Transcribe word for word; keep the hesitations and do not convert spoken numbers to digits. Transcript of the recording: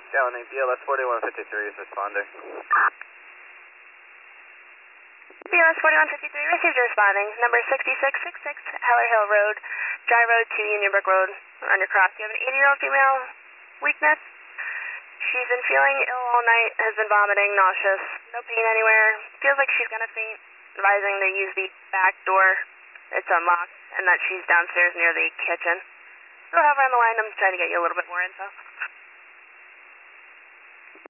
Downing, B L S forty-one fifty-three is responding. B L S forty-one fifty-three received a responding. Number sixty-six sixty-six, Heller Hill Road, Dry Road to Union Brook Road, on your cross. You have an eighty-year-old female, weakness. She's been feeling ill all night, has been vomiting, nauseous, no pain anywhere. Feels like she's gonna faint. Advising to use the back door. It's unlocked, and that she's downstairs near the kitchen. Go have her on the line. I'm trying to get you a little bit more info.